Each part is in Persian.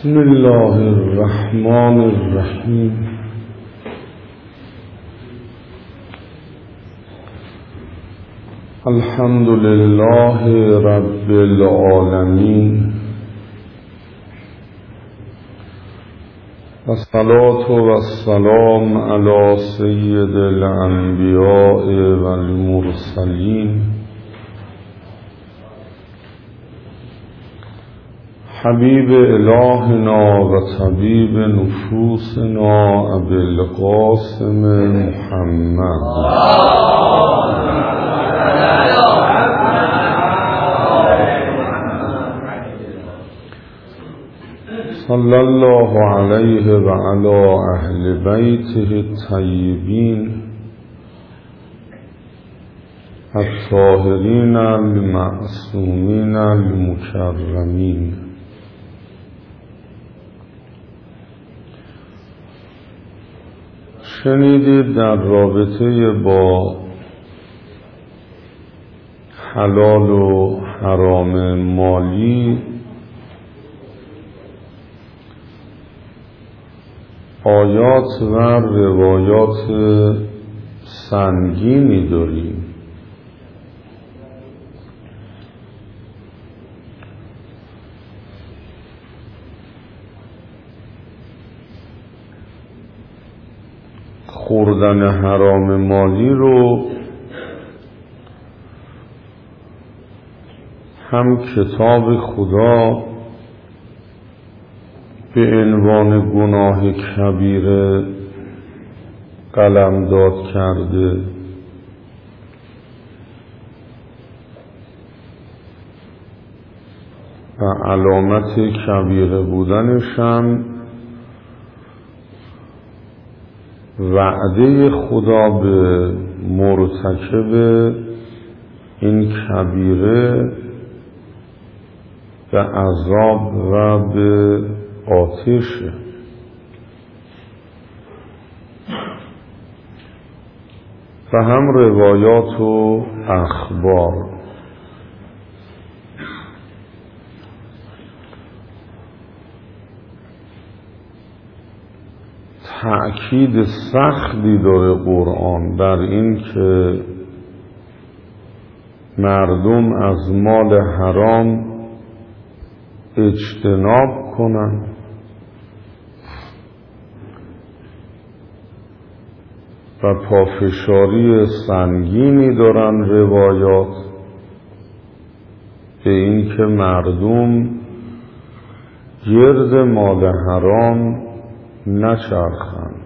بسم الله الرحمن الرحیم. الحمد لله رب العالمین والصلاة والسلام علی سید الانبیاء والمرسلین حبیب الهنا و طبیب نفوسنا ابی القاسم محمد صلی الله علیه و علی اهل بیته الطیبین الطاهرین المعصومین المکرمین. شنیدید در رابطه با حلال و حرام مالی آیات و روایات سنگینی داریم. خوردن حرام مالی رو هم کتاب خدا به عنوان گناه کبیره قلمداد کرده و علامت کبیره بودنش هم وعده خدا به مرتکب این کبیره به عذاب و به آتش. و هم روایات و اخبار. تأکید سختی داره قرآن بر این که مردم از مال حرام اجتناب کنن و پافشاری سنگینی دارن روایات به این که مردم گرد مال حرام نچرخن.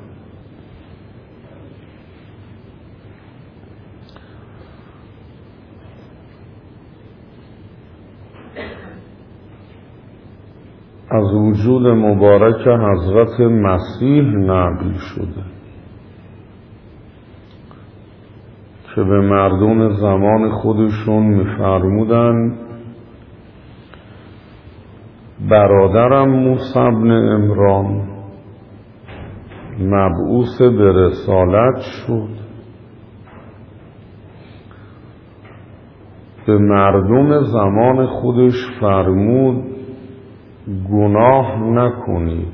از وجود مبارک حضرت مسیح نقل شده که به مردم زمان خودشون می‌فرمودن برادرم موسی بن عمران مبعوث به رسالت شد، به مردم زمان خودش فرمود گناه نکنید،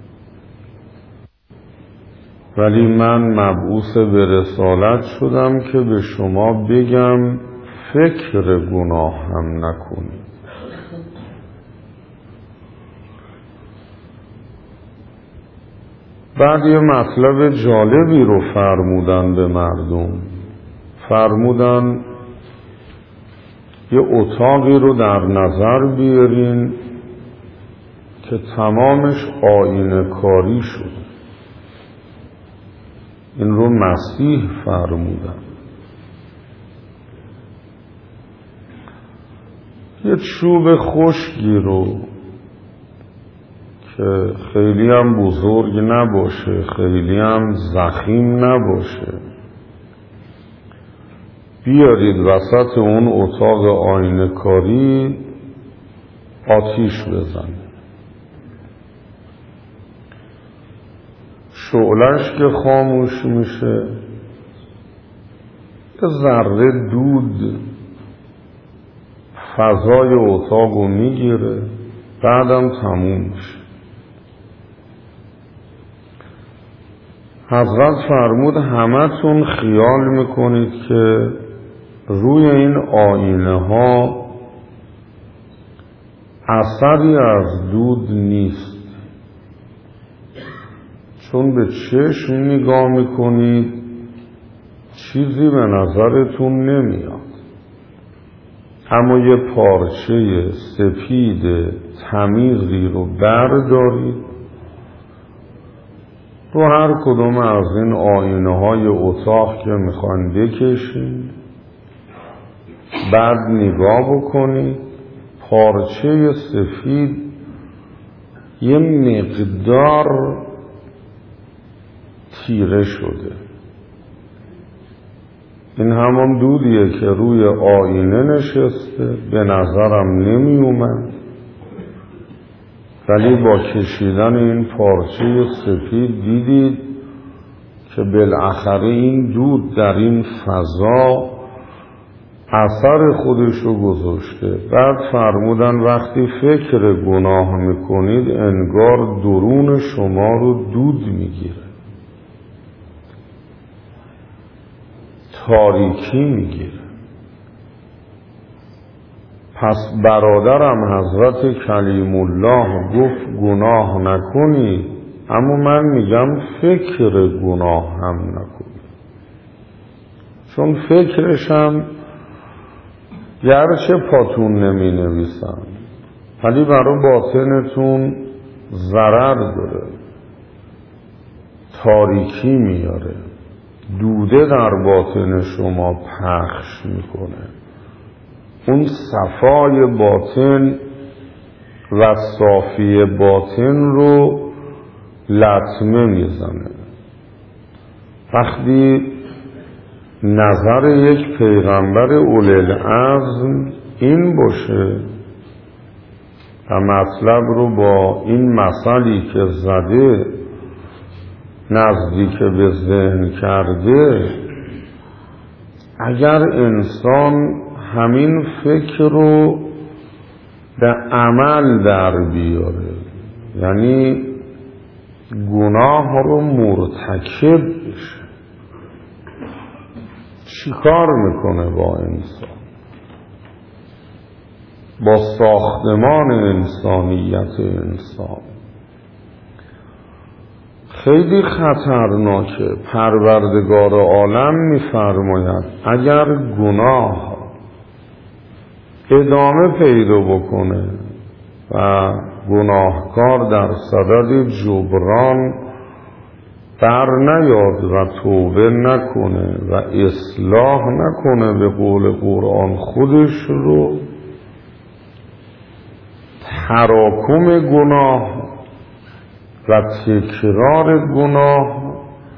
ولی من مبعوث به رسالت شدم که به شما بگم فکر گناه هم نکنید. بعد یه مطلب جالبی رو فرمودن به مردم. فرمودن یه اتاقی رو در نظر بیارین که تمامش آینه کاری شد. این رو مسیح فرمودن. یه چوب خشکی رو که خیلی هم بزرگ نباشه، خیلی هم ضخیم نباشه، بیارید وسط اون اتاق آینه کاری آتیش بزنید. شعله‌اش که خاموش میشه یه ذره دود فضای اتاقو میگیره، بعدم تموم میشه. حضرت فرمود همتون خیال میکنید که روی این آینه ها اثری از دود نیست، چون به چشم نگاه میکنید چیزی به نظرتون نمیاد، اما یه پارچه سپید تمیزی رو بردارید رو هر کدوم از این آینه های اتاق که میخوان بکشید، بعد نگاه بکنید پارچه سفید یه مقدار تیره شده. این همون دودیه که روی آینه نشسته، به نظرم نمی اومد، ولی با کشیدن این پارچه سفید دیدید که بالاخره این دود در این فضا اثر خودشو گذاشته. بعد فرمودن وقتی فکر گناه میکنید انگار درون شما رو دود میگیره، تاریکی میگیره. پس برادرم حضرت کلیم الله گفت گناه نکنید، اما من میگم فکر گناه هم نکنید، چون فکرشم گرچه پاتون نمی نویسم ولی برای باطنتون ضرر داره، تاریکی میاره، دوده در باطن شما پخش میکنه، اون صفای باطن و صافی باطن رو لطمه میزنه. وقتی نظر یک پیغمبر اولوالعزم این باشه و مطلب رو با این مثلی که زده نزدیک به ذهن کرده، اگر انسان همین فکر رو به عمل در بیاره، یعنی گناه رو مرتکب بشه، چی کار میکنه با انسان؟ با ساختمان انسانیت انسان خیلی خطرناکه. پروردگار عالم میفرماید اگر گناه ادامه پیدا بکنه و گناهکار در صدد جبران در نیاد و توبه نکنه و اصلاح نکنه به قول قرآن خودش رو، تراکم گناه و تکرار گناه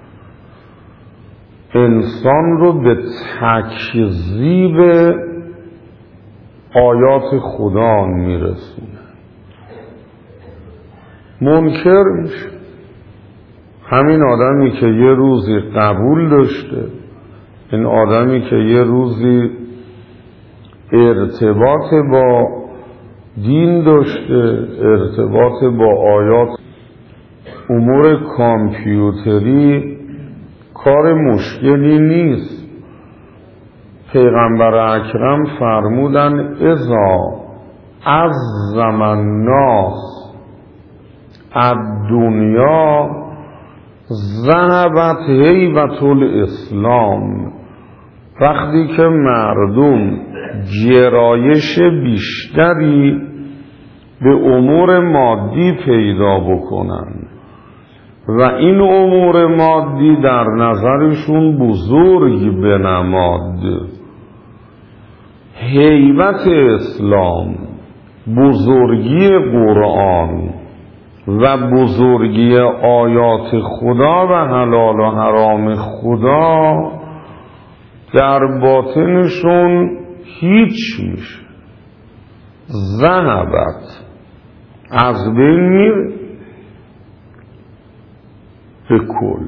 انسان رو به تکذیب آیات خدا میرسونه، منکر میشه. همین آدمی که یه روزی قبول داشته، این آدمی که یه روزی ارتباط با دین داشته، ارتباط با آیات، امور کامپیوتری کار مشکلی نیست. پیغمبر اکرم فرمودن اذا عظم الناس الدنیا ذهبت هیبت الاسلام. وقتی که مردم گرایش بیشتری به امور مادی پیدا بکنن و این امور مادی در نظرشون بزرگ بنماد، هیبت اسلام، بزرگی قرآن و بزرگی آیات خدا و حلال و حرام خدا در باطنشون هیچ میشه، ذهبت، از بین میره به کل.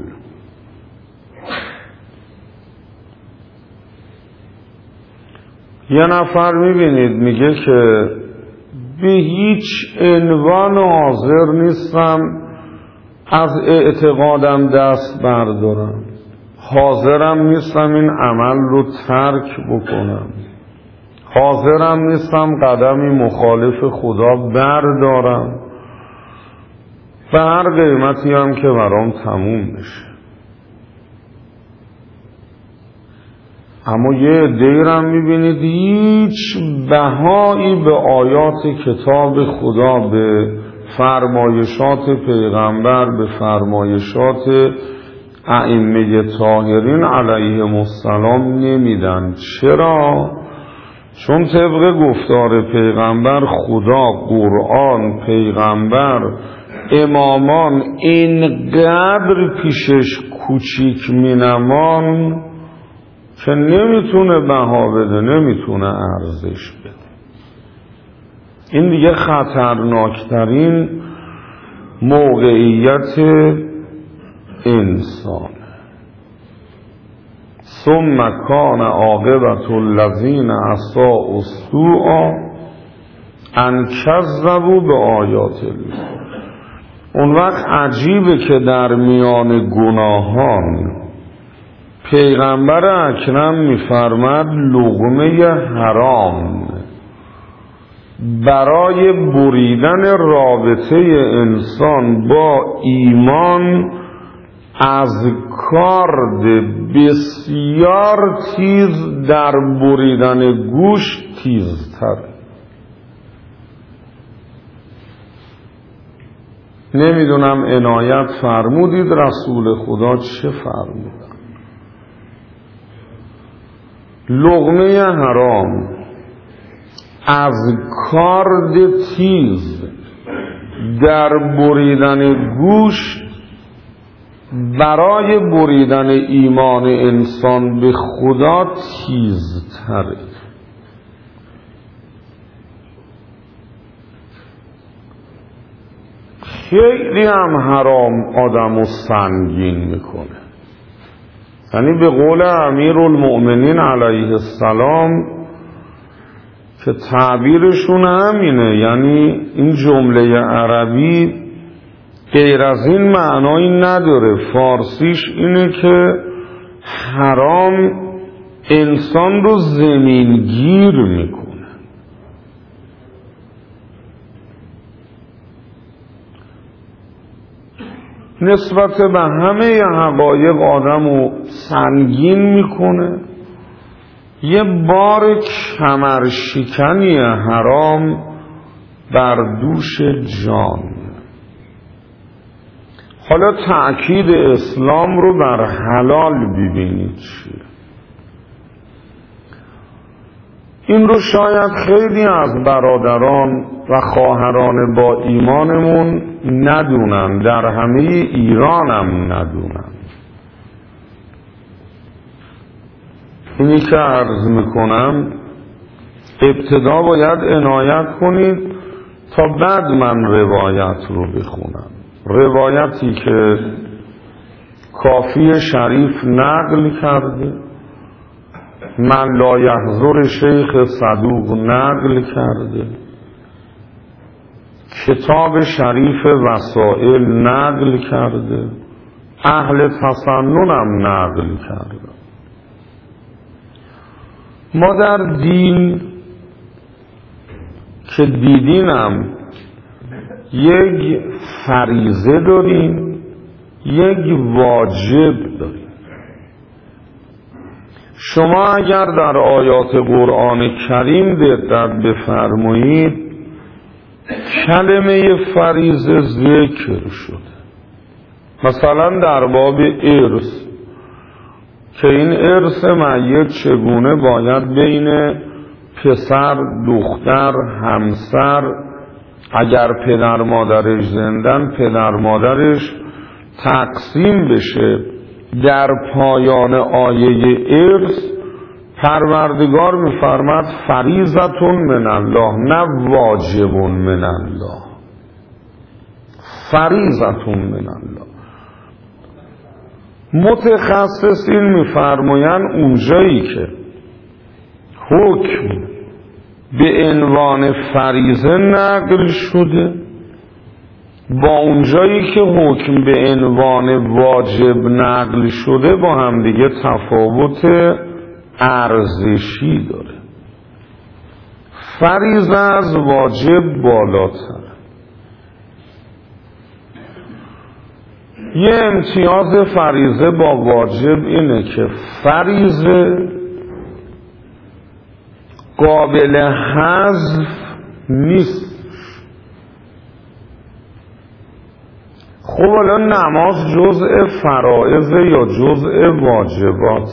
یه نفر میبینید میگه که به هیچ عنوان حاضر نیستم از اعتقادم دست بردارم، حاضرم نیستم این عمل رو ترک بکنم، حاضرم نیستم قدمی مخالف خدا بردارم، به هر قیمتی هم که برام تموم بشه. اما یه عده‌ای رو میبینید هیچ بهایی به آیات کتاب خدا، به فرمایشات پیغمبر، به فرمایشات ائمه طاهرین علیهم السلام نمیدن. چرا؟ چون طبق گفتار پیغمبر، خدا، قرآن، پیغمبر، امامان اینقدر پیشش کوچیک مینمان که نمیتونه بها بده، نمیتونه ارزش بده. این دیگه خطرناکترین موقعیت انسان. ثم کان عاقبة الذین اساءوا السوء ان کذبوا بآیات الله. اون وقت عجیبه که در میان گناهان پیغمبر اکرم میفرماد لقمه حرام برای بریدن رابطه انسان با ایمان از کارد بسیار تیز در بریدن گوش تیزتر. نمیدونم عنایت فرمودید رسول خدا چه فرمودن. لقمه حرام از کارد تیز در بریدن گوش برای بریدن ایمان انسان به خدا تیزتره. خیلی هم حرام آدمو سنگین میکنه. یعنی به قول امیرالمؤمنین علیه السلام که تعبیرشون همینه، یعنی این جمله عربی غیر از این معنایی نداره. فارسیش اینه که حرام انسان رو زمینگیر میکنه. نسبت به همه حقایق آدم رو سنگین میکنه. یه بار کمرشکنی حرام بر دوش جان. حالا تأکید اسلام رو بر حلال ببینید چیه. این رو شاید خیلی از برادران و خواهران با ایمانمون ندونن، در همه ایران هم ندونن. اینی که عرض میکنم ابتدا باید عنایت کنید تا بعد من روایت رو بخونم. روایتی که کافی شریف نقل کرده، من لا یحضر شیخ صدوق نقل کرده، کتاب شریف وسائل نقل کرده، اهل تسننم نقل کرده. ما در دین که دیدینم یک فریضه داریم، یک واجب داریم. شما اگر در آیات قرآن کریم دقت بفرمایید کلمه فریضه ذکر شده. مثلا در باب ارث که این ارث میت چگونه باید بین پسر، دختر، همسر، اگر پدر مادرش زندن پدر مادرش تقسیم بشه. در پایان آیه ارث پروردگار می‌فرماد فریضة من الله، نه واجب من الله، فریضة من الله. متخصصین می‌فرمایند اونجایی که حکم به عنوان فریضه نقل شده با اونجایی که حکم به عنوان واجب نقل شده با هم دیگه تفاوت ارزشی داره. فریضه از واجب بالاتر. یه امتیاز فریضه با واجب اینه که فریضه قابل حذف نیست. خب الان نماز جزء فرائض یا جزء واجبات؟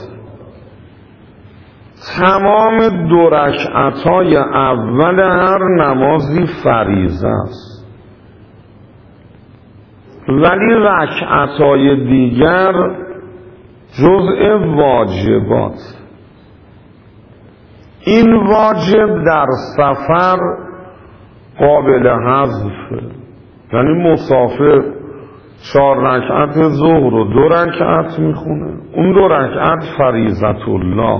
تمام 2 رکعت‌های اول هر نمازی فریضه است، ولی رکعت‌های دیگر جزء واجبات. این واجب در سفر قابل حذفه، یعنی مسافر 4 رکعت ظهر و 2 رکعت میخونه، اون 2 رکعت فریضت الله،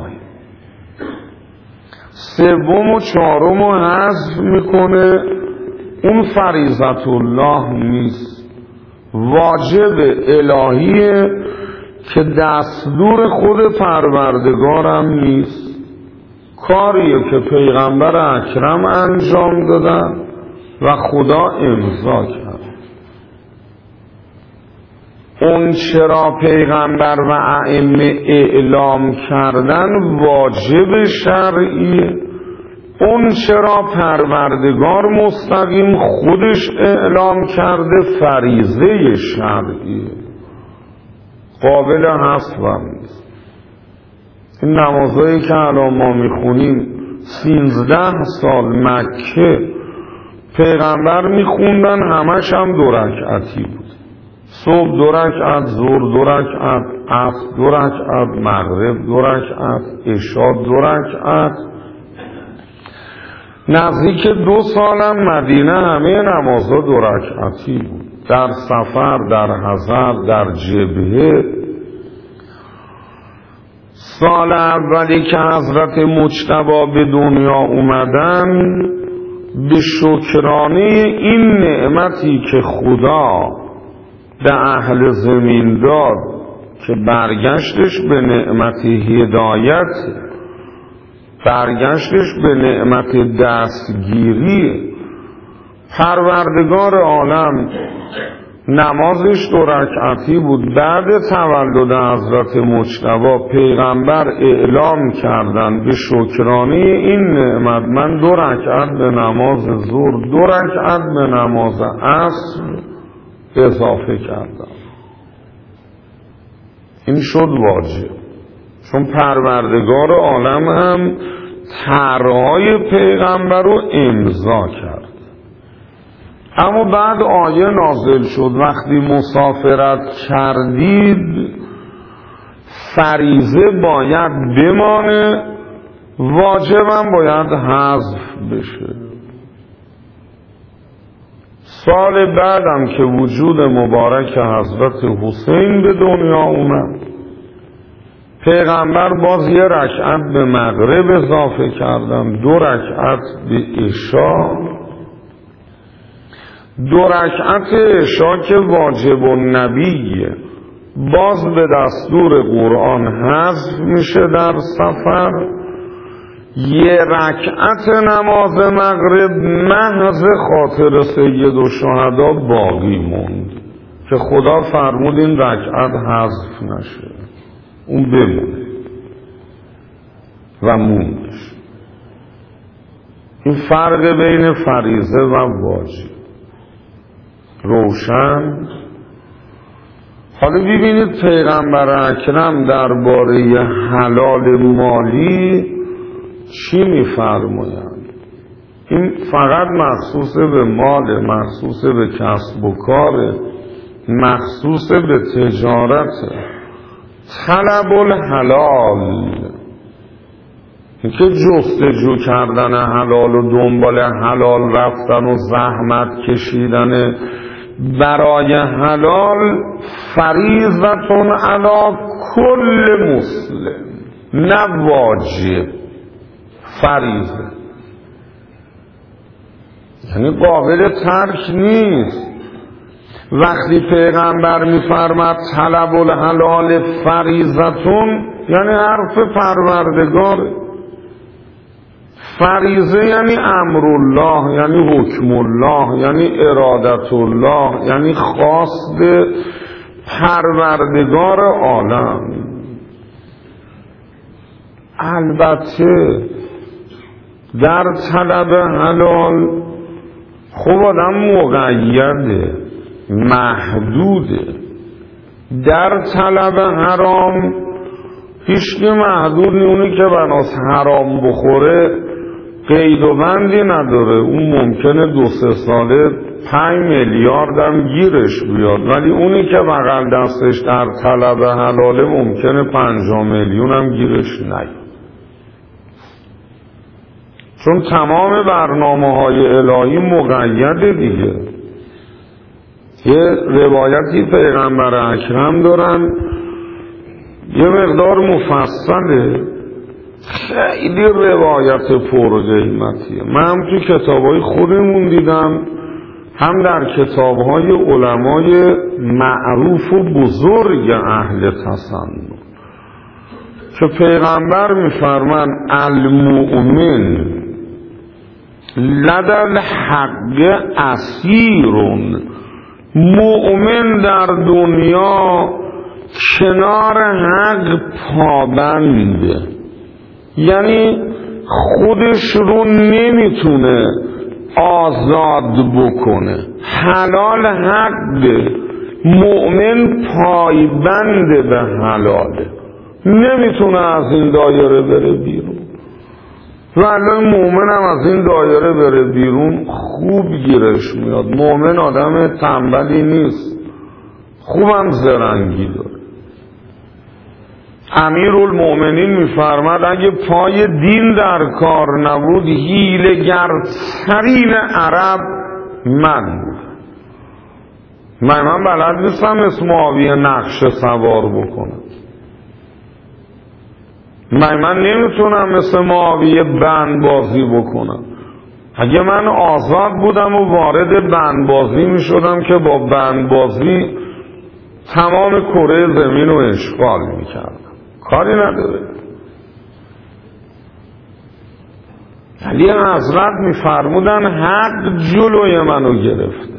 3 و 4 حذف میکنه، اون فریضت الله نیست، واجب الهیه که دستور خود پروردگارم نیست، کاریه که پیغمبر اکرم انجام دادن و خدا امضا کرد. اون چرا پیغمبر و ائمه اعلام کردن واجب شرعیه، اون چرا پروردگار مستقیم خودش اعلام کرده فریضه شرعیه، قابل حذف نیست. این نمازهایی که الان ما میخونیم 13 سال مکه پیغمبر میخوندن، همش هم 2 رکعتی بود. صبح 2 رکعت، ظهر 2 رکعت، عصر 2 رکعت، مغرب 2 رکعت، عشا 2 رکعت. نزدیک 2 سالم مدینه همه نمازها 2 رکعتی بود، در سفر، در حضر، در جبهه. سال اولی که حضرت مجتبی به دنیا اومدن، به شکرانه این نعمتی که خدا به اهل زمین داد که برگشتش به نعمت هدایت، برگشتش به نعمت دستگیری، پروردگار عالم نمازش 2 رکعتی بود. بعد تولد حضرت مجتبی پیغمبر اعلام کردن به شکرانه این نعمت من 2 رکعت به نماز ظهر، 2 رکعت به نماز عصر اضافه کردم. این شد واجب، چون پروردگار عالم هم طرحهای پیغمبر رو امضا کرد. اما بعد آیه نازل شد وقتی مسافرت کردید فریضه باید بمانه، واجبم باید حذف بشه. سال بعدم که وجود مبارک حضرت حسین به دنیا اومد، پیغمبر باز 1 رکعت به مغرب اضافه کردن، 2 رکعت به عشا. 2 رکعت عشا که واجب النبیه باز به دستور قرآن حذف میشه در سفر. 1 رکعت نماز مغرب محض خاطر سید الشهدا باقی موند که خدا فرمود این رکعت حذف نشه، اون بمونه و موندش. این فرق بین فریضه و واجب روشن. حالا ببینید پیغمبر اکرم درباره حلال مالی چی میفرمایند. این فقط مخصوص به مال، مخصوص به کسب و کار، مخصوص به تجارت. طلب الحلال، اینکه جستجو کردن حلال و دنبال حلال رفتن و زحمت کشیدن برای حلال، فریضتون علی کل مسلم، نه واجب، فریضه، یعنی قابل ترک نیست. وقتی پیغمبر میفرماد طلب الحلال فریضتون، یعنی حرف پروردگار. فریضه یعنی امرالله، یعنی حکم الله، یعنی ارادت الله، یعنی خواست پروردگار عالم. البته در طلب حلال خب آدم مقیده، محدوده. در طلب حرام هیچکی محدود نی. اونی که بناس حرام بخوره قید و بندی نداره. اون ممکنه 2-3 ساله 5 میلیارد هم گیرش بیاد، ولی اونی که بغل دستش در طلب حلاله ممکنه 50 میلیون هم گیرش نیاد. چون تمام برنامه‌های الهی مقیده دیگه. یه روایتی پیغمبر اکرم دارن، یه مقدار مفصله، خیلی روایت پرقیمتیه. من هم تو کتابای خودمون دیدم، هم در کتابهای علمای معروف و بزرگ اهل تسنن، که پیغمبر میفرمان المؤمن لدى الحق اسیرون. مؤمن در دنیا کنار حق پابنده، یعنی خودش رو نمیتونه آزاد بکنه. حلال حق، مؤمن پایبنده به حلاله، نمیتونه از این دایره بره بیرون. ولی مؤمن هم از این دایره بره بیرون خوب گیرش میاد. مؤمن آدم تنبلی نیست، خوبم زرنگی داره. امیرالمؤمنین میفرماد اگه پای دین در کار نبود حیله‌گرترین عرب من بود. من بلد نیستم اسم معاویه نقشه سوار بکنم. من نمیتونم مثل معاویه بند بازی بکنم. اگه من آزاد بودم و وارد بند بازی میشدم که با بند بازی تمام کره زمین رو اشغال میکردم، کاری نداره. علی حضرت میفرمودن حق جلوی منو گرفته.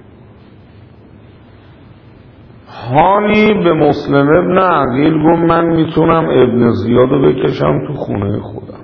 حالی به مسلم ابن عقیل گفت من میتونم ابن زیادو بکشم تو خونه خودم،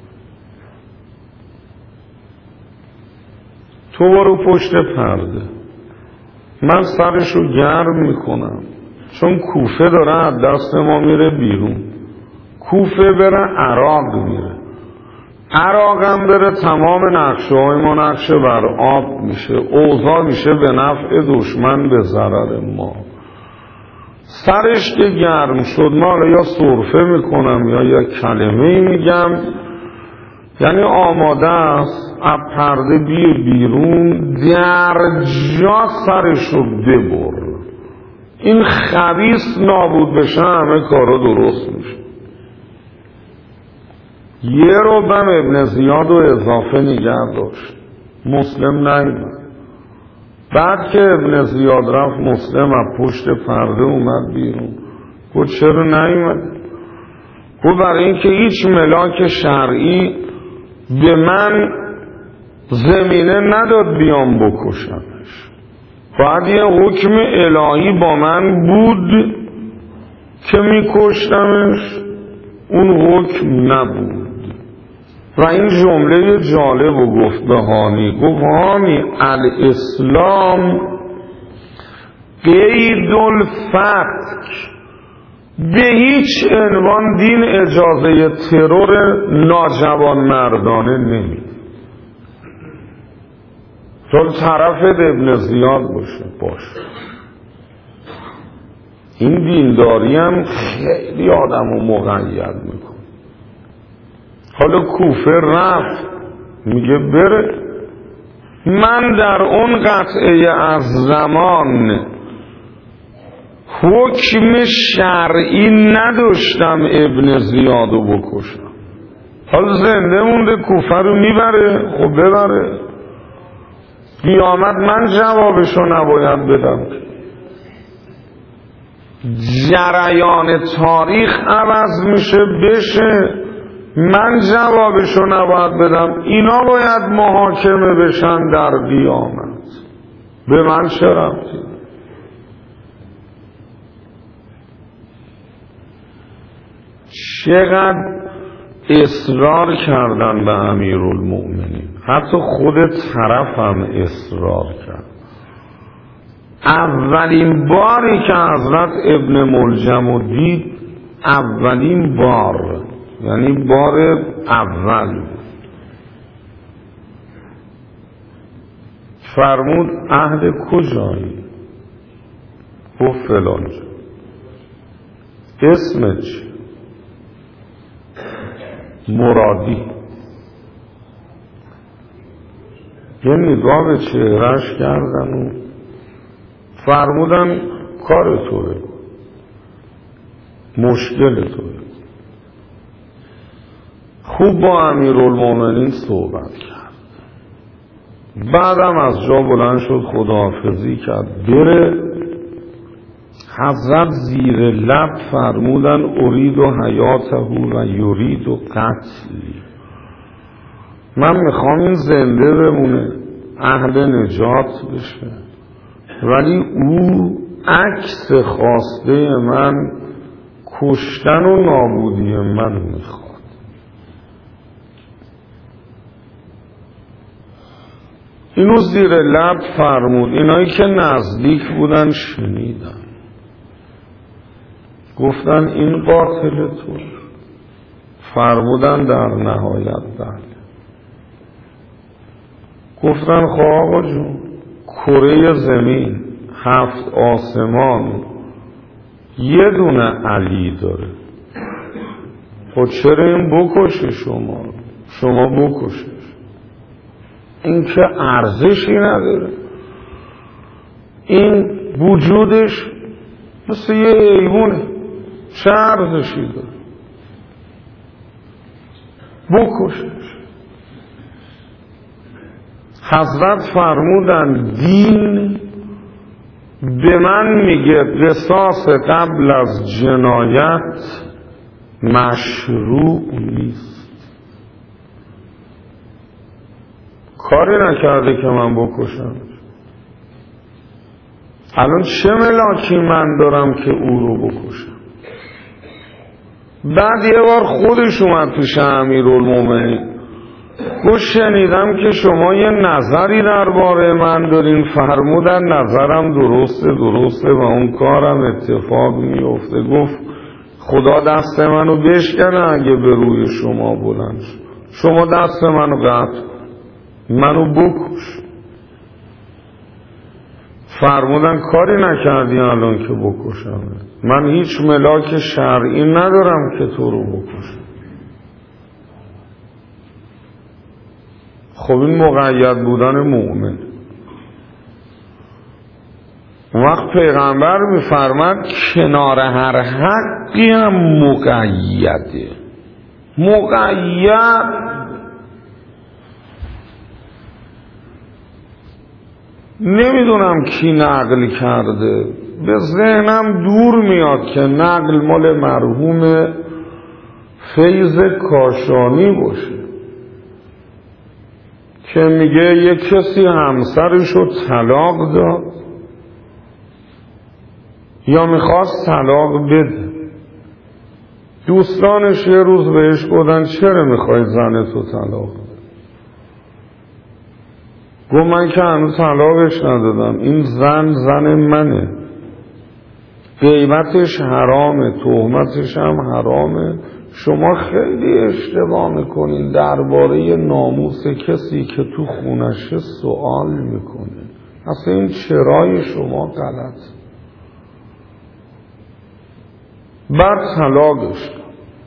تو برو پشت پرده، من سرشو گرم میکنم. چون کوفه داره از دست ما میره بیرون. کوفه بره عراق میره، عراق هم بره تمام نقشه های ما نقشه بر آب میشه، اوضاع میشه به نفع دشمن به ضرر ما. سرش که گرم شد ما یا سرفه میکنم یا یک کلمه میگم، یعنی آماده است از پرده بیرون در جا سرشو ببر. این خبیث نابود بشه همه کارا درست میشه. یه رو بم ابن زیاد و اضافه نگه داشت، مسلم نیمد. بعد که ابن زیاد رفت مسلم از پشت پرده اومد بیرون. گفت چرا نیومد؟ گفت برای اینکه هیچ ملاک شرعی به من زمینه نداد بیام بکشمش. باید یه حکم الهی با من بود که میکشتمش، اون حکم نبود. و این جمله جالب و گفت به هانی، گفت هانی الاسلام قید الفتک، به هیچ عنوان دین اجازه ترور ناجوان مردانه نمیده. تو طرف ابن زیاد باشه. این دینداری هم خیلی آدم رو مقید میکنه. حالا کوفه رفت میگه بره. من در اون قطعه از زمان حکم شرعی نداشتم ابن زیادو بکشم. حالا زنده مونده کوفه رو میبره، خب ببره. قیامت من جوابشو نباید بدم. جریان تاریخ عوض میشه بشه، من جوابشو نباید بدم. اینا باید محاکمه بشن در قیامت. به من چه ربطی؟ چقدر اصرار کردن به امیرالمؤمنین، حتی خود طرف هم اصرار کرد. اولین باری که حضرت ابن ملجم رو دید، اولین بار، یعنی بار اول، فرمود اهل کجایی؟ گفت فلانجا. اسمت چی؟ مرادی. یه نگاه به چهرهش کردن و فرمودن کار توه، مشکل توه. خوب با امیرالمومنین صحبت کرد. بعدم از جا بلند شد، خداحافظی کرد بره. حضرت زیر لب فرمودن ارید و حیاته و یرید و قتلی. من میخوام این زنده بمونه، اهل نجات بشه، ولی او عکس خواسته من کشتن و نابودی من میخواد. اینو زیر لب فرمود. اینایی که نزدیک بودن شنیدن، گفتن این قاتل تو؟ فرمودن در نهایت بله. گفتن خب آقا جون، کره زمین، 7 آسمان، یه دونه علی داره، خب چرا این بکشه شما بکشش؟ این که ارزشی نداره، این وجودش مثل یه حیوانه، چه ارزشی داره؟ بکشش. حضرت فرمودن دین به من میگه قصاص قبل از جنایت مشروع نیست. کاری نکرده که من بکشم. الان چه ملاکی من دارم که او رو بکشم؟ بعد یه بار خودش اومد پیش امیرالمومنین، گفت شنیدم که شما یه نظری درباره من دارین. فرمودن نظرم درسته و اون کارم اتفاق میفته. گفت خدا دست منو بشکنه اگه به روی شما بلند شد. شما دست منو قطع، منو بکش. فرمودن کاری نکردی الان که بکشم، من هیچ ملاک شرعی ندارم که تو رو بکشم. خب این مقید بودن مؤمن. اون وقت پیغمبر میفرماد کنار هر حقی هم مقیده. مقید نمیدونم کی نقل کرده، به ذهنم دور میاد که نقل مال مرحوم فیض کاشانی باشه که میگه یک کسی همسرشو طلاق داد یا میخواست طلاق بده. دوستانش یه روز بهش گفتن چرا میخوای زنتو طلاق بده؟ گفت من که هنوز طلاقش ندادم، این زن منه، غیبتش حرامه، تهمتش هم حرامه. شما خیلی اشتباه میکنین درباره ناموس کسی که تو خونشه سوال میکنه. اصلا این چرای شما غلط. بعد طلاقش داد.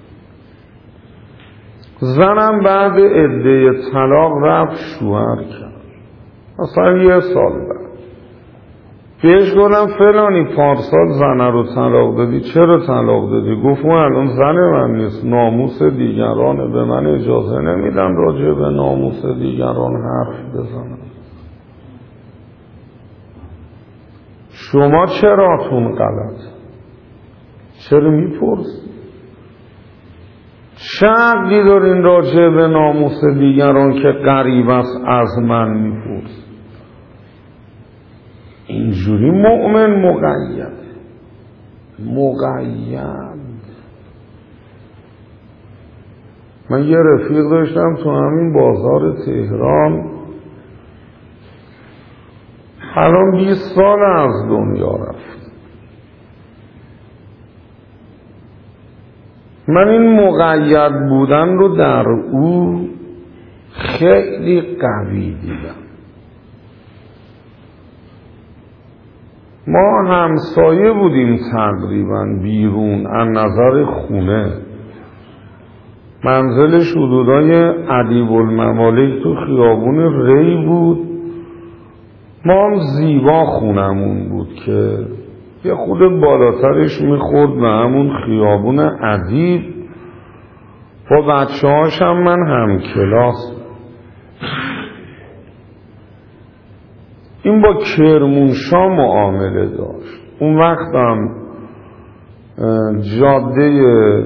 زنم بعد عده طلاق رفت شوهر کرد، اصلا 1 سال بعد بهش گفتم فلانی پارسال زنه رو طلاق دادی، چرا طلاق دادی؟ گفت الان زن من نیست، ناموس دیگرانه، به من اجازه نمیدن راجع به ناموس دیگران حرف بزنم. شما چراتون غلط؟ چرا میپرسی؟ چه عقلی دارین راجع به ناموس دیگران که غریب است از من میپرسی؟ اینجوری مؤمن مقید. من یه رفیق داشتم تو همین بازار تهران، الان 20 سال از دنیا رفت. من این مقید بودن رو در او خیلی قوی دیدم. ما همسایه بودیم تقریبا بیرون از نظر خونه. منزلش حدودای ادیب الممالک تو خیابون ری بود. ما هم زیبا خونمون بود که یه خود بالاترش میخورد به همون خیابون ادیب. با بچه هاشم من هم کلاس. این با کرمانشاه معامله داشت. اون وقت هم جاده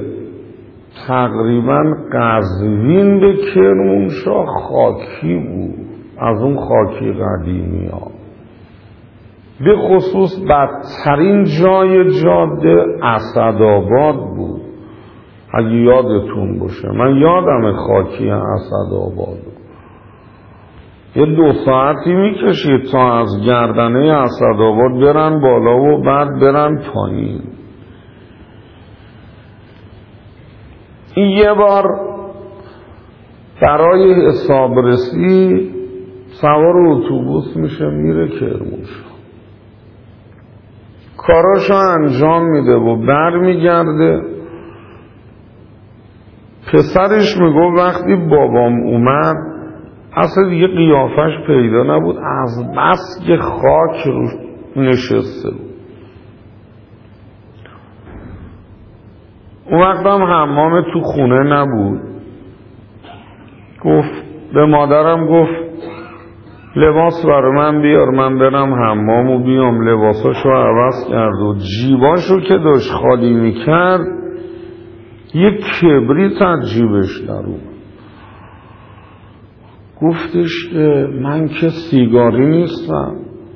تقریبا قزوین به کرمانشاه خاکی بود، از اون خاکی قدیمی ها. به خصوص بدترین جای جاده اسدآباد بود، اگه یادتون باشه. من یادم خاکی اسدآباد. یه 2 ساعتی میکشید تا از گردنه اسدآباد برن بالا و بعد برن پایین. این یه بار برای حسابرسی سوار اتوبوس میشه میره کرمانشاه، کاراشو انجام میده و بر میگرده. پسرش میگو وقتی بابام اومد اصلا دیگه قیافش پیدا نبود، از بس که خاک روش نشسته بود. اون وقت هم حمام تو خونه نبود. گفت به مادرم، گفت لباس برای من بیار من برم حمام و بیام. لباساشو عوض کرد و جیباشو که داشت خالی میکرد یک کبریت از جیبش در اومد. گفتش که من که سیگاری نیستم،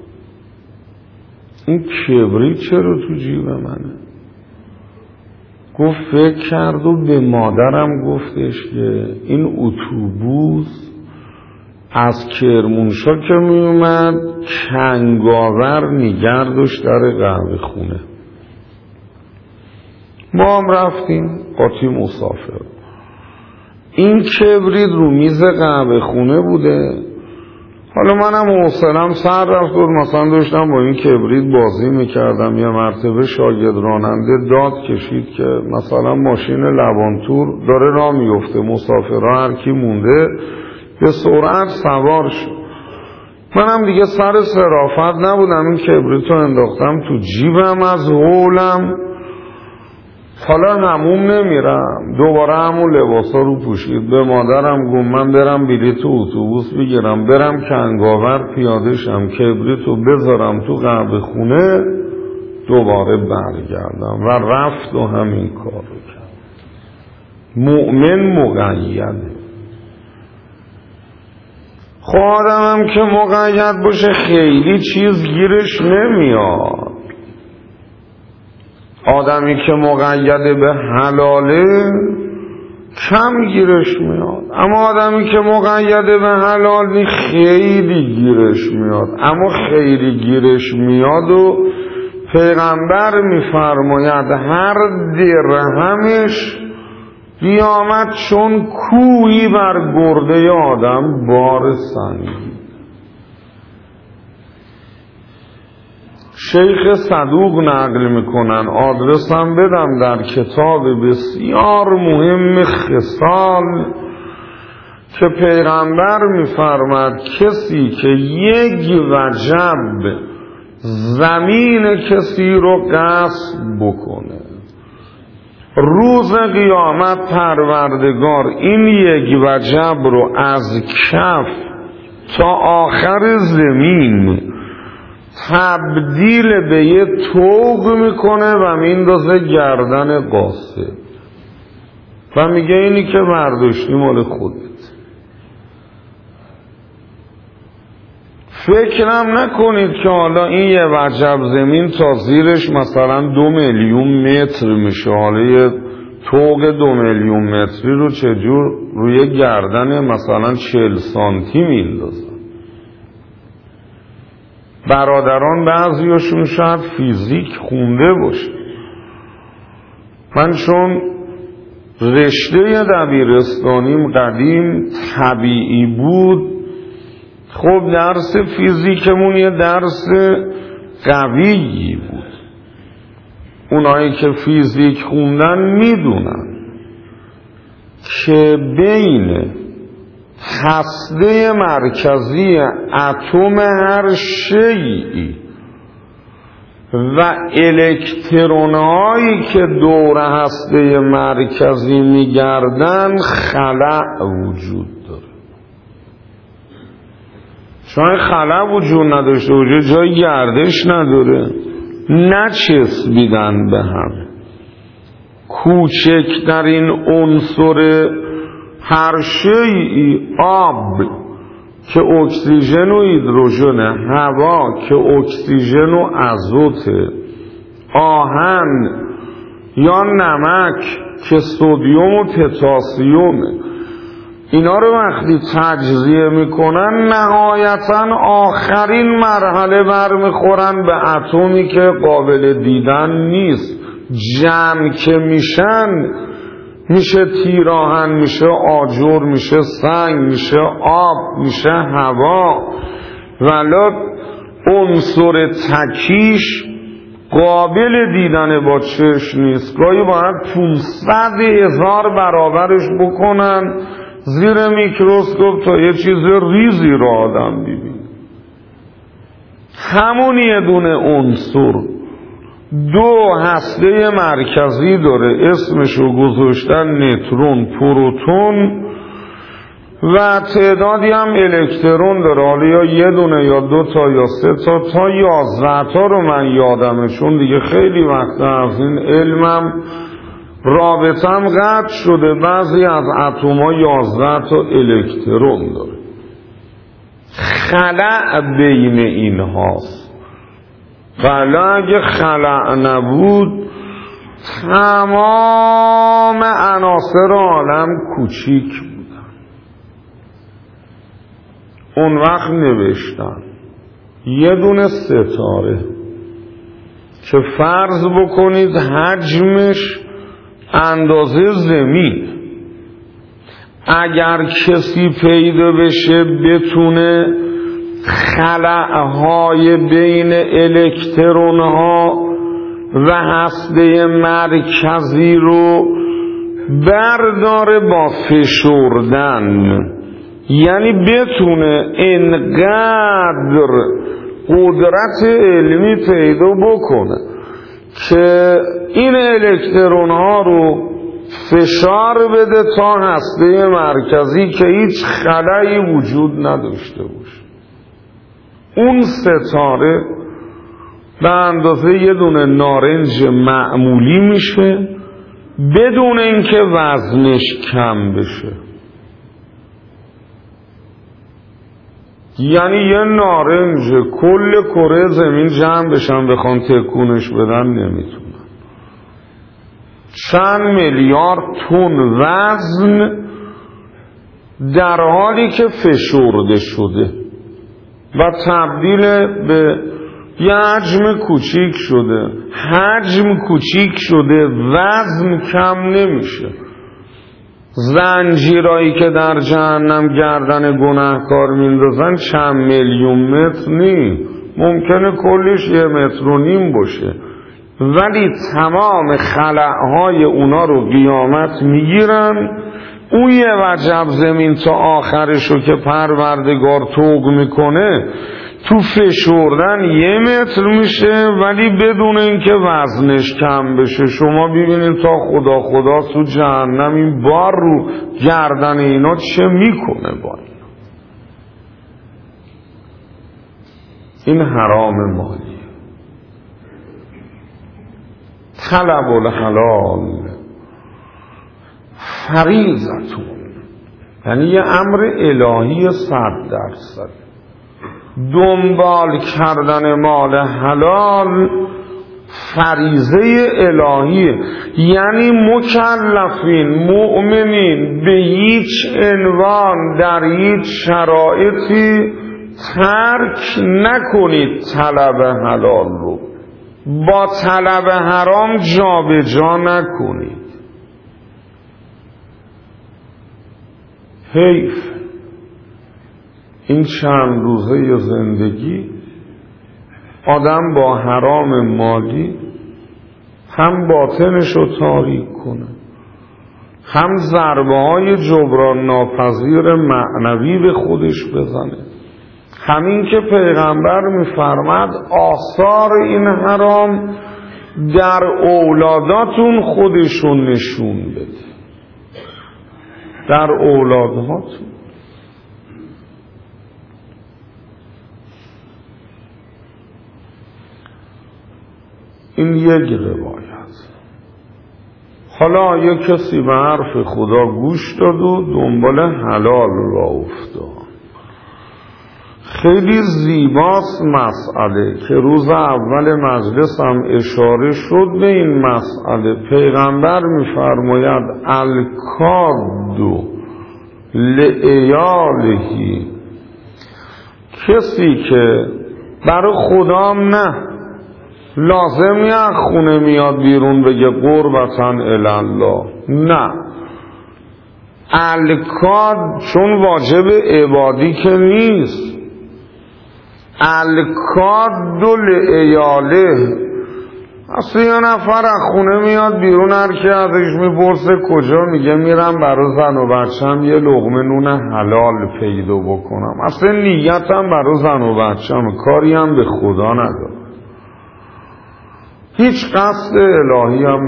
این کبریت چرا تو جیب منه؟ گفت فکر کرد و به مادرم گفتش که این اتوبوس از کرمانشاه که می اومد کنگاور نگر داشت در قهوه خونه. ما هم رفتیم قاطی مسافر. این کبریت رو میز قهوه خونه بوده. حالا منم حوصله‌ام سر رفت بود، مثلا داشتم با این کبریت بازی میکردم. یه مرتبه شاگرد راننده داد کشید که مثلا ماشین لبانتور داره راه میفته، مسافرها هر کی مونده به سرعت سوار شد. منم دیگه سر صرافت نبودم، این کبریت رو انداختم تو جیبم از هولم. حالا هموم نمیرم، دوباره همون لباسا رو پوشید. به مادرم گفت من برم بلیط اتوبوس بگیرم برم کنگاور پیاده شم، کبریت رو بذارم تو قهوه خونه دوباره برگردم. و رفت و همین کار رو کرد. مؤمن مقیده. خب آدمم که مقید باشه خیلی چیز گیرش نمیاد. آدمی که مقید به حلاله کم گیرش میاد، اما آدمی که مقید به حلال خیلی گیرش میاد. اما خیلی گیرش میاد و پیغمبر میفرماید هر درهمش قیامت چون کوهی بر گرده آدم بار سنگی. شیخ صدوق نقل میکنن، آدرسم بدم، در کتاب بسیار مهم خصال که پیغمبر میفرماد کسی که یک وجب زمین کسی رو غصب بکنه، روز قیامت پروردگار این یک وجب رو از کف تا آخر زمین تبدیل به یه طوق میکنه و میندازه گردن قاصد و میگه اینی که برداشتی مال خودت. فکرم نکنید که حالا این یه وجب زمین تا زیرش مثلا 2 میلیون متر میشه، حالا یه طوق 2 میلیون متری رو چجور روی گردن مثلا 40 سانتی میندازن. برادران بعضیاشون شاید فیزیک خونده باشه. من چون رشته دبیرستانیم قدیم طبیعی بود، خب درس فیزیکمون یه درس قویی بود. اونایی که فیزیک خوندن میدونن که بین هسته مرکزی اتم هر شیئی و الکترون‌هایی که دور هسته مرکزی میگردن خلأ وجود داره. شاید خلأ وجود نداشته باشه، جای گردش نداره، نچسبیدن به هم. کوچکترین عنصر هر شیئی، آب که اکسیژن و هیدروژن، هوا که اکسیژن و ازوت، آهن یا نمک که سدیم و پتاسیمه، اینا رو وقتی تجزیه میکنن نهایتاً آخرین مرحله برمیخورن به اتمی که قابل دیدن نیست. جمع که میشن میشه تیراهن، میشه آجر، میشه سنگ، میشه آب، میشه هوا. ولی عنصر تکیش قابل دیدن با چشم نیست، گاهی باید 500,000 برابرش بکنن زیر میکروسکوپ تا یه چیز ریزی رو آدم ببینه. همون یه دونه عنصر 2 هسته مرکزی داره، اسمشو گذاشتن نوترون، پروتون، و تعدادی هم الکترون داره، حالا یا یه دونه یا 2 تا یا 3 تا 11 تا رو من یادمه، چون دیگه خیلی وقت از این علمم رابطم قطع شده. بعضی از اتم‌ها 11 تا الکترون داره. خلأ بین این هاست. ولی اگه خلأ نبود تمام عناصر عالم کوچیک بودن. اون وقت نوشتن یه دونه ستاره که فرض بکنید حجمش اندازه زمین، اگر کسی پیدا بشه بتونه خلأهای بین الکترون‌ها و هسته مرکزی رو برداره با فشردن، یعنی بتونه انقدر قدرت علمی پیدا بکنه که این الکترون ها رو فشار بده تا هسته مرکزی که هیچ خلایی وجود نداشته باشه. اون ستاره به اندازه یه دونه نارنج معمولی میشه بدون اینکه وزنش کم بشه. یعنی یه نارنج کل کره زمین جمع بشن بخوان تکونش بدن نمیتونن. چند میلیارد تن وزن در حالی که فشرده شده و تبدیل به یه حجم کوچیک شده. حجم کوچیک شده، وزن کم نمیشه. زنجیرایی که در جهنم گردن گناهکار میندازن چند میلیون متر نی، ممکنه کلش 1.5 متر باشه، ولی تمام خلأهای اونا رو قیامت میگیرن. اون یه وجب زمین تا آخرشو که پروردگار طوق میکنه تو فشردن 1 متر میشه، ولی بدون اینکه وزنش کم بشه. شما ببینید تا خدا تو جهنم این بار رو گردن اینا چه میکنه. این حرام مالی. طلب الحلال فریضتون، یعنی یه امر الهی 100%. دنبال کردن مال حلال فریضه الهیه، یعنی مکلفین مؤمنین به هیچ عنوان در هیچ شرایطی ترک نکنید طلب حلال رو، با طلب حرام جابجا نکنید. حیف این چند روزه زندگی آدم با حرام مالی هم باطنش رو تاریک کنه، هم ضربه های جبران ناپذیر معنوی به خودش بزنه. همین که پیغمبر میفرماد آثار این حرام در اولاداتون خودشون نشون بده، در اولادهاتون. این یک روایت. حالا یک کسی به حرف خدا گوش داد و دنبال حلال را افتاد. خیلی زیباست مسئله که روز اول مجلس هم اشاره شد به این مسئله. پیغمبر می‌فرماید الکاد لعیالهی، کسی که برای خدام نه لازمی از خونه میاد بیرون بگه قربتاً الله، نه، الکاد چون واجب عبادی که نیست، الکاد لعیاله. اصلا یه نفر از خونه میاد بیرون، هر کی ازش میپرسه کجا، میگه میرم برای زن و بچم یه لقمه نون حلال پیدا بکنم. اصلا نیتم برای زن و بچم، کاری هم به خدا نداره، هیچ قصد الهی هم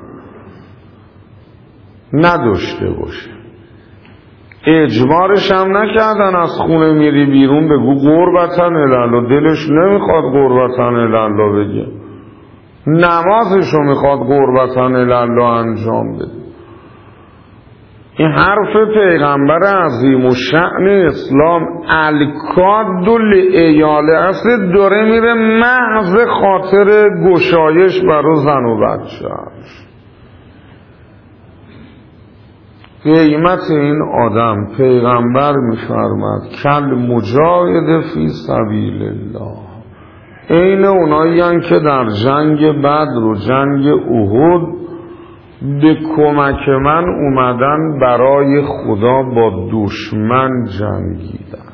نداشته باشه. اجبارش هم نکردن از خونه میری بیرون بگو قربتاً الله، دلش نمیخواد قربتاً الله بگه، نمازشو میخواد قربتاً الله انجام بده. این حرف پیغمبر عظیم و شأن اسلام الکاد لعیاله اصل داره میره محض خاطر گشایش برای زن و بچه‌اش. قیمت این آدم پیغمبر میفرماد کل مجاهد فی سبیل الله، این اونایی هستند که در جنگ بدر و جنگ احد به کمک من اومدن برای خدا با دشمن جنگیدن.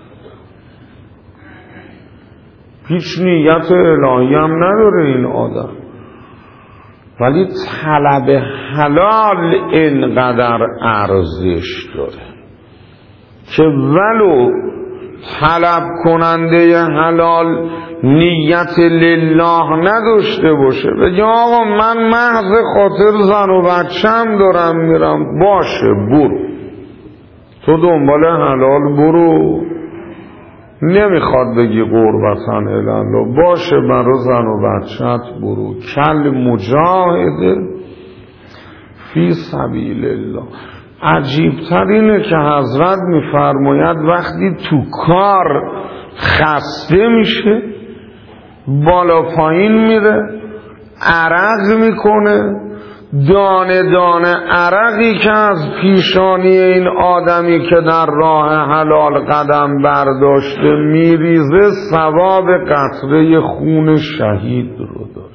هیچ نیت الهی هم نداره این آدم، ولی طلب حلال اینقدر ارزش داره که ولو طلب کننده حلال نیت لله نداشته باشه، بگه آقا من محض خاطر زن و بچم دارم میرم، باشه برو، تو دنبال حلال برو، نمیخواد بگی قربتاً الله، باشه برای زن و بچت برو. کل مجاهد فی سبیل الله. عجیبتر اینه که حضرت میفرماید وقتی تو کار خسته میشه، بالا پایین میره، عرق میکنه، دانه دانه عرقی که از پیشانی این آدمی که در راه حلال قدم برداشته میریزه ثواب قطره خون شهید رو داره.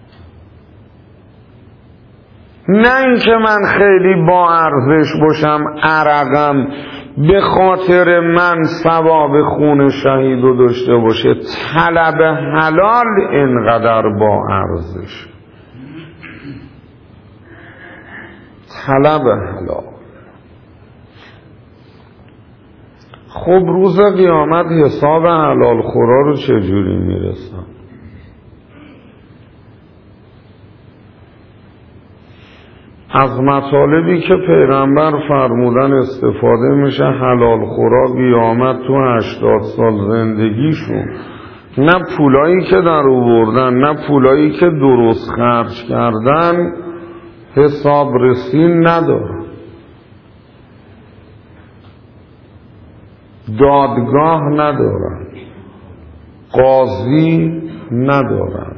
نه اینکه من خیلی با ارزش باشم عرقم به خاطر من ثواب خون شهید رو داشته باشه، طلب حلال اینقدر با ارزش، طلب حلال. خب روز قیامت حساب حلال خورا رو چجوری میرسن؟ از مطالبی که پیغمبر فرمودن استفاده میشه حلال خورا قیامت تو 80 سال زندگیشون نه پولایی که در آوردن نه پولایی که درست خرج کردن حسابرسی ندارن، دادگاه ندارن، قاضی ندارن.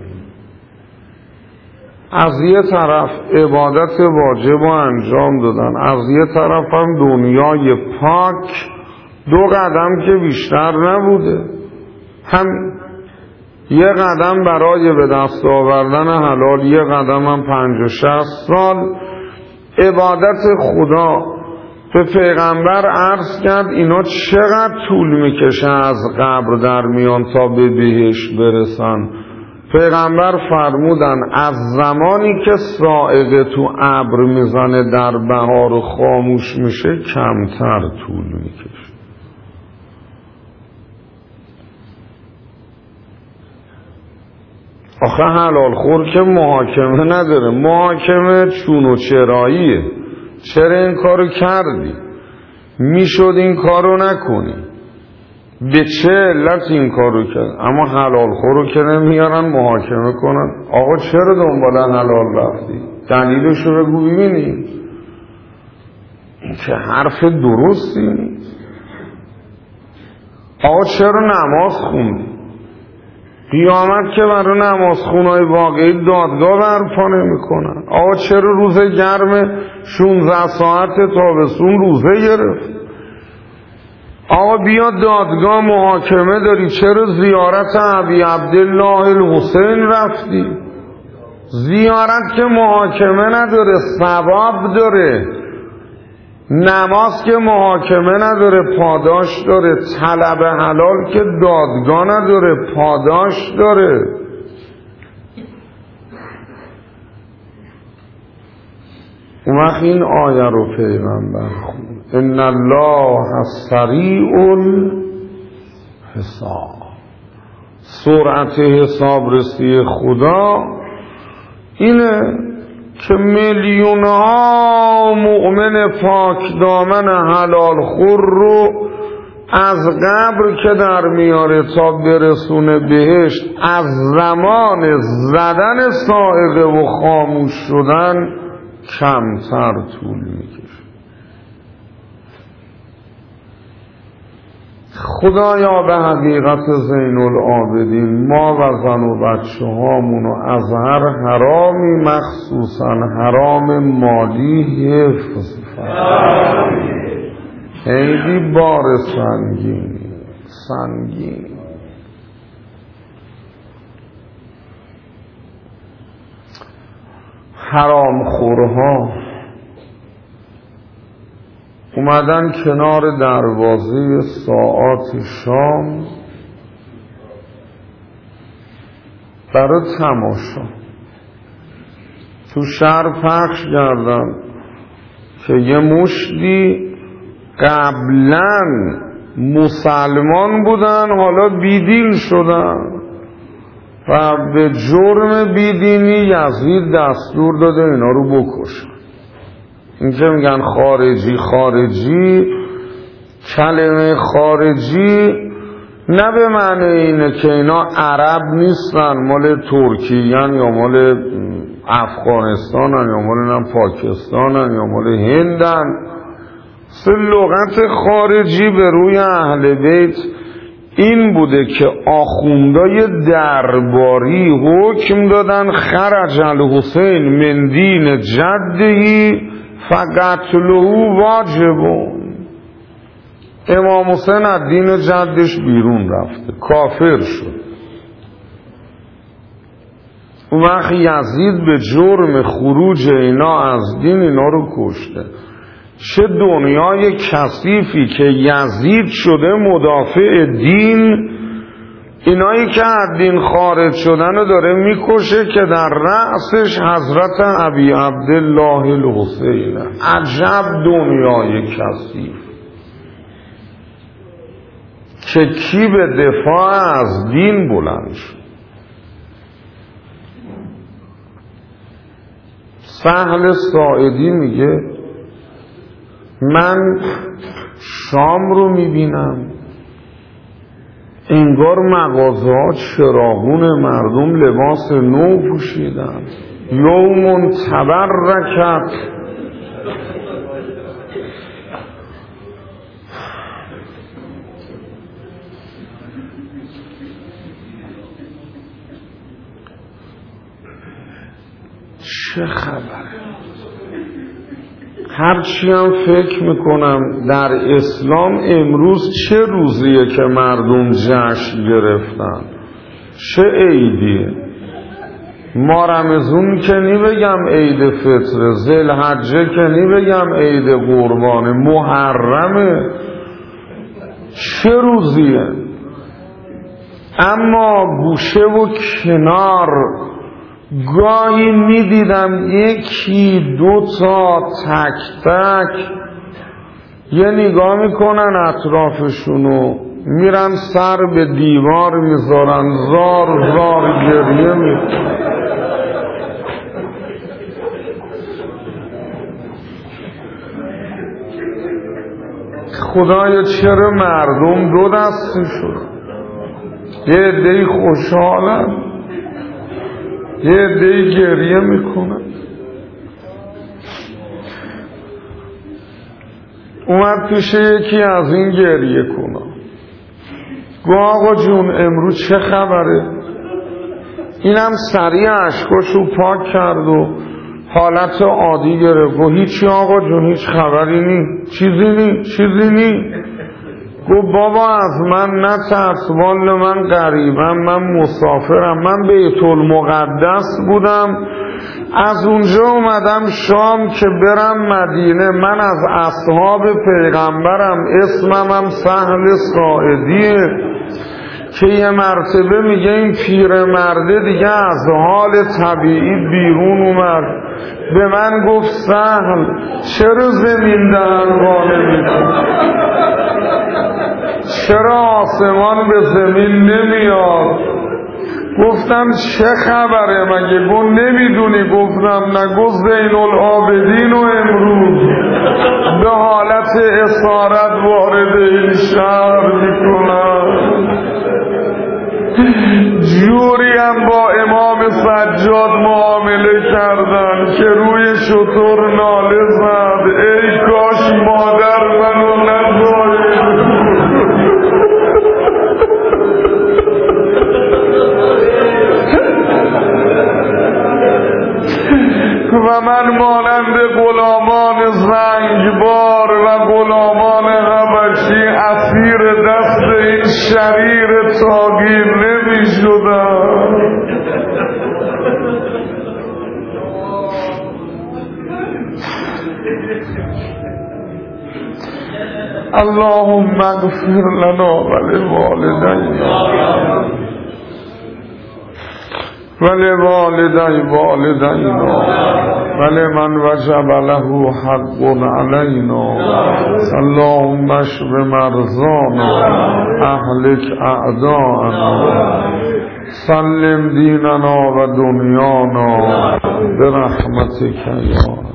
از یه طرف عبادت واجب رو انجام دادن، از یه طرف هم دنیای پاک 2 قدم که بیشتر نبوده، هم یه قدم برای به دست آوردن حلال، یه قدم هم 50-60 سال. عبادت خدا به پیغمبر عرض کرد اینا چقدر طول میکشه از قبر در میان تا به بهشت برسن. پیغمبر فرمودن از زمانی که صاعقه تو ابر میزنه در بهار و خاموش میشه کمتر طول میکشه. آخه حلال خور که محاکمه نداره، محاکمه چون و چراییه. چرا این کارو کردی؟ میشد این کارو نکنی، به چه علت این کارو کرد؟ اما حلال خورو که نمیارن محاکمه کنن. آقا چرا دنبال حلال رفتی؟ دلیلشو بگو ببینیم. این که حرف درستی نیست. آقا چرا نماز خوندی؟ قیامت که برای نمازخونهای واقعی دادگاه برپا نمی‌کنن. آقا چرا روز گرم 16 ساعت تابستون روزه گرفت؟ آقا بیا دادگاه محاکمه داری، چرا زیارت ابی عبدالله الحسین رفتی؟ زیارت که محاکمه نداره، ثواب داره. نماز که محاکمه نداره، پاداش داره. طلب حلال که دادگاه نداره، پاداش داره. اون وقت این آیه رو پیغمبر خوند ان الله سریع الحساب. سرعت حسابرسی خدا اینه که میلیون ها مؤمن پاک دامن حلال خور رو از قبر که در میاره تا برسونه بهشت، از زمان زدن صاعقه و خاموش شدن کمتر طول میکشه. خدایا به حقیقت زین العابدین ما و زن و بچه هامونو از هر حرامی مخصوصا حرام مالی حفظ فرما. خیلی بار سنگین حرام خورها اومدن کنار دروازه ساعات شام برای تماشا تو شهر پخش کردن که یه مشتی قبلا مسلمان بودن حالا بیدین شدن و به جرم بیدینی یزید دستور داده اینا رو بکشن. این که میگن خارجی کلمه خارجی نه به معنی اینه که اینا عرب نیستن، مال ترکیه یا مال افغانستانن یا مال پاکستانن یا مال هندن. لغت خارجی به روی اهل بیت این بوده که آخوندای درباری حکم دادن خرج الحسین من دین جدهی فقتله واجبون. امام حسین از دین جدش بیرون رفته، کافر شد. اون وقت یزید به جرم خروج اینا از دین اینا رو کشته. چه دنیای کثیفی که یزید شده مدافع دین، اینایی که از دین خارج شدن رو داره میکشه که در رأسش حضرت ابی عبدالله الحسین. عجب دنیای کثیف که کی به دفاع از دین بلند شد. سهل ساعدی میگه من شام رو میبینم انگار مغازه‌ها چراغون، مردم لباس نو پوشیدن. یوم تبرکت، چه خبره؟ هرچی هم فکر میکنم در اسلام امروز چه روزیه که مردم جشن گرفتن؟ چه عیدیه؟ ما رمضان که نی بگم عید فطر، ذوالحجه که نی بگم عید قربانه، محرمه، چه روزیه؟ اما گوشه و کنار گاهی میدیدم یکی دوتا تک تک یه نگاه میکنن اطرافشونو، میرن سر به دیوار میذارن، زار زار گریه میکنن. خدایا چرا مردم دو دستی شد؟ یه عده‌ای خوشحالن، یه عده‌ای گریه میکنن. اومد پیش یکی از این گریه کنن، گو آقا جون امروز چه خبره؟ اینم سریع اشکاشو پاک کرد و حالت عادی گرفت. گو هیچی آقا جون، هیچ خبری نی، چیزی نی. گو بابا از من نترس، والا من غریبم، من مسافرم، من بیت المقدس بودم، از اونجا اومدم شام که برم مدینه. من از اصحاب پیغمبرم، اسمم هم سهل ساعدیه که یه مرتبه میگه این پیرمرده دیگه از حال طبیعی بیرون اومد، به من گفت سهل چرا زمین دهنوانه میکن؟ چرا آسمان به زمین نمیاد؟ گفتم چه خبره مگه؟ گفت نمیدونی؟ گفتم نه. گفت زین العابدین و امروز به حالت اسارت وارد این شهر میکنن. جوری هم با امام سجاد معامله کردن که روی شتر ناله زد ای کاش مادر منو نزاید. و من مانند غلامان زنگبار و غلامان حبشی اسیر دست این شریر تاغی نمی شدم. اللهم اغفر لنا ولوالدینا والدینا ولمن وجب له حق علینا. اللهم اشف مرضانا اهلک اعداءنا سلم دیننا و دنیانا برحمتک یا